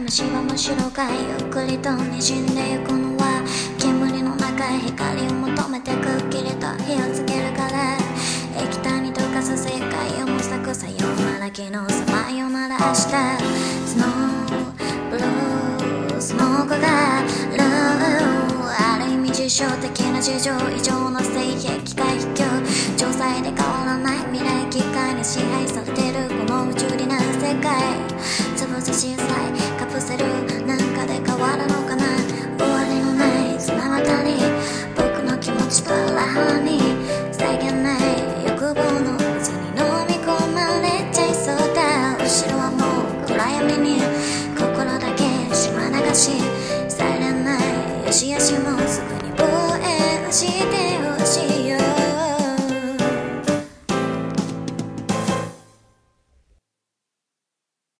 虫はむしろがゆっくりと滲んでゆくのは煙の中へ光を求めてくっきりと火をつけるから液体に溶かす世界を模索さようなら昨日さまよなら明日スノーブルースモークがルーある意味実証的な事情異常な性癖回避境城塞で変わらない未来機械に支配されてるこの不条理な世界潰す小さい